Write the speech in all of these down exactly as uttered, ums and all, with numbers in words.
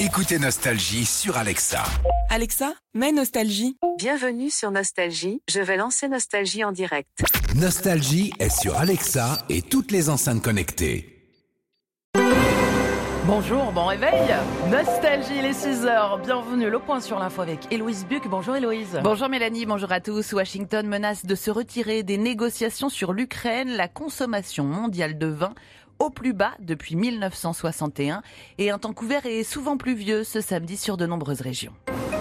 Écoutez Nostalgie sur Alexa. Alexa, mets Nostalgie. Bienvenue sur Nostalgie, je vais lancer Nostalgie en direct. Nostalgie est sur Alexa et toutes les enceintes connectées. Bonjour, bon réveil. Nostalgie, les six heures. Bienvenue, le point sur l'info avec Héloïse Buc. Bonjour Héloïse. Bonjour Mélanie, bonjour à tous. Washington menace de se retirer des négociations sur l'Ukraine. La consommation mondiale de vin au plus bas depuis mille neuf cent soixante et un et un temps couvert et souvent pluvieux ce samedi sur de nombreuses régions.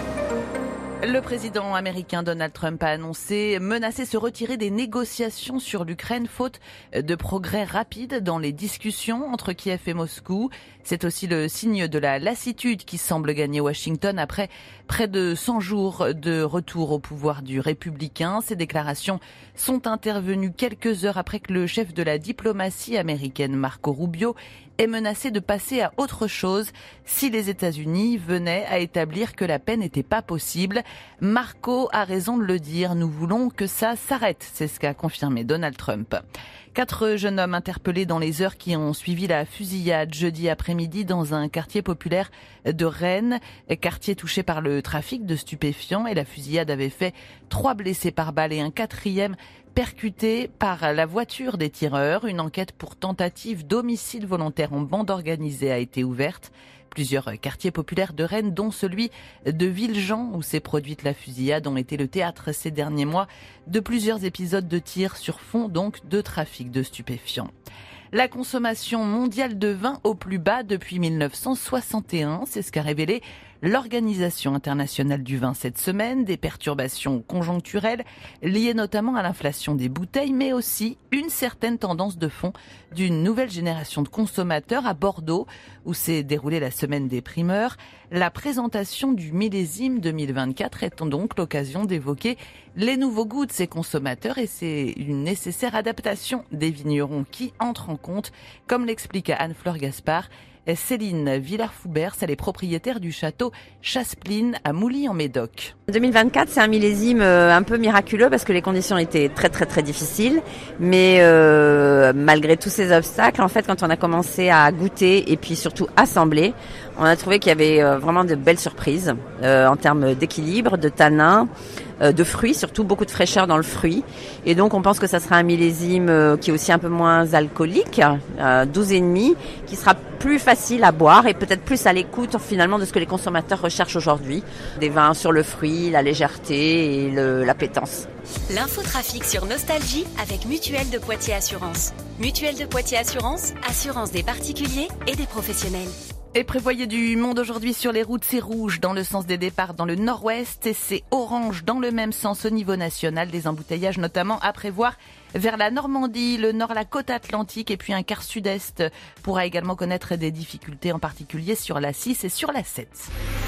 Le président américain Donald Trump a annoncé menacer se retirer des négociations sur l'Ukraine faute de progrès rapides dans les discussions entre Kiev et Moscou. C'est aussi le signe de la lassitude qui semble gagner Washington après près de cent jours de retour au pouvoir du républicain. Ces déclarations sont intervenues quelques heures après que le chef de la diplomatie américaine Marco Rubio est menacé de passer à autre chose si les États-Unis venaient à établir que la paix n'était pas possible. Marco a raison de le dire, nous voulons que ça s'arrête, c'est ce qu'a confirmé Donald Trump. Quatre jeunes hommes interpellés dans les heures qui ont suivi la fusillade jeudi après-midi dans un quartier populaire de Rennes, quartier touché par le trafic de stupéfiants, et la fusillade avait fait trois blessés par balle et un quatrième percuté par la voiture des tireurs. Une enquête pour tentative d'homicide volontaire en bande organisée a été ouverte. Plusieurs quartiers populaires de Rennes, dont celui de Villejean, où s'est produite la fusillade, ont été le théâtre ces derniers mois de plusieurs épisodes de tirs sur fond donc de trafic de stupéfiants. La consommation mondiale de vin au plus bas depuis mille neuf cent soixante et un, c'est ce qu'a révélé l'Organisation internationale du vin cette semaine. Des perturbations conjoncturelles liées notamment à l'inflation des bouteilles, mais aussi une certaine tendance de fond d'une nouvelle génération de consommateurs à Bordeaux, où s'est déroulée la semaine des primeurs. La présentation du millésime deux mille vingt-quatre est donc l'occasion d'évoquer les nouveaux goûts de ces consommateurs, et c'est une nécessaire adaptation des vignerons qui entre en compte, comme l'explique Anne-Fleur Gaspard. Céline Villard-Foubert, elle est propriétaire du château Chaspline à Mouly en Médoc. deux mille vingt-quatre, c'est un millésime un peu miraculeux parce que les conditions étaient très très très difficiles, mais euh, malgré tous ces obstacles, en fait, quand on a commencé à goûter et puis surtout assembler, on a trouvé qu'il y avait euh, vraiment de belles surprises euh, en termes d'équilibre, de tanins, euh, de fruits, surtout beaucoup de fraîcheur dans le fruit. Et donc on pense que ça sera un millésime euh, qui est aussi un peu moins alcoolique, euh, douze virgule cinq, qui sera plus facile à boire et peut-être plus à l'écoute finalement de ce que les consommateurs recherchent aujourd'hui. Des vins sur le fruit, la légèreté et le, l'appétence. L'infotrafic sur Nostalgie avec Mutuelle de Poitiers Assurance. Mutuelle de Poitiers Assurance, assurance des particuliers et des professionnels. Et prévoyez du monde aujourd'hui sur les routes, c'est rouge dans le sens des départs dans le nord-ouest et c'est orange dans le même sens au niveau national. Des embouteillages notamment à prévoir vers la Normandie, le nord, la côte atlantique et puis un quart sud-est pourra également connaître des difficultés, en particulier sur la six et sur la sept.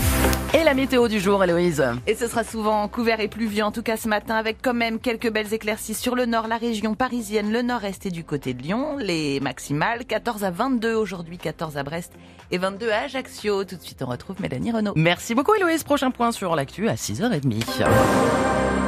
Et la météo du jour, Héloïse. Et ce sera souvent couvert et pluvieux, en tout cas ce matin, avec quand même quelques belles éclaircies sur le nord, la région parisienne, le nord-est et du côté de Lyon. Les maximales, quatorze à vingt-deux aujourd'hui, quatorze à Brest et vingt-deux à Ajaccio. Tout de suite, on retrouve Mélanie Renaud. Merci beaucoup Héloïse. Prochain point sur l'actu à six heures trente.